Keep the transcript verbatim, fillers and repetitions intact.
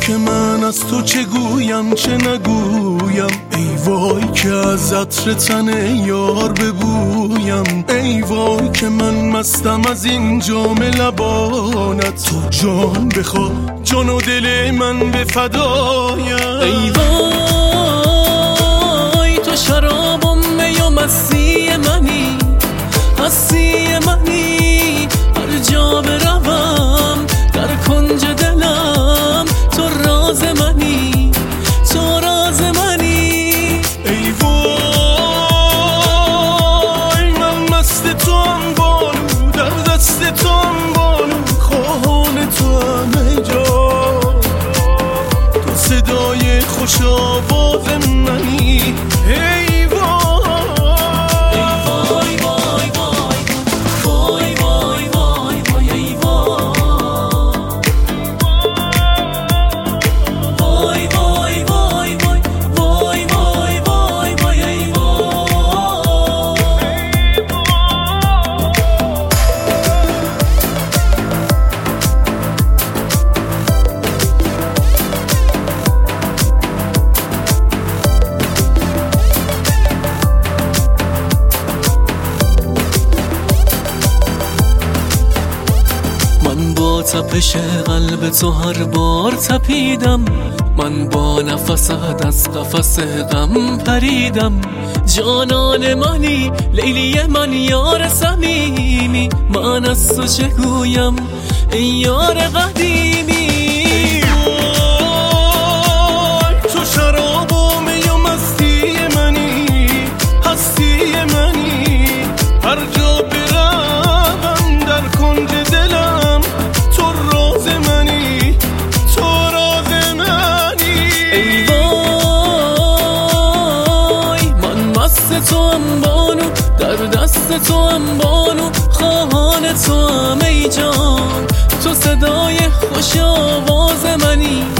که من از تو چه گویم چه نگویم، ای وای که از عطر تن یار ببویم، ای وای که من مستم از این جام لبانت، تو جان بخوا جان و دل من به فدایم. ای وای تو شراب و می و مستی منی، هستی منی، هر جا بروم در کنج دلم تو راز منی، تو راز منی. ای وای من مست تو هم بانو، در دست تو هم بانو، خواهان تو هم ای جان، تو صدای خوش آواز منی. ای تپش قلب تو هر بار تپیدم، من با نفست از قفس غم پریدم. جانان منی لیلی من یار صمیمی، من از تو چه گویم ای یار قدیمی. تو شراب و می و مستی منی، هستی منی، هر جا بروم در کنج دلم تو راز منی، تو راز منی. ای وای من مست تو هم بانو، در دست تو هم بانو، خواهان تو هم ای جان، تو صدای خوش آواز منی.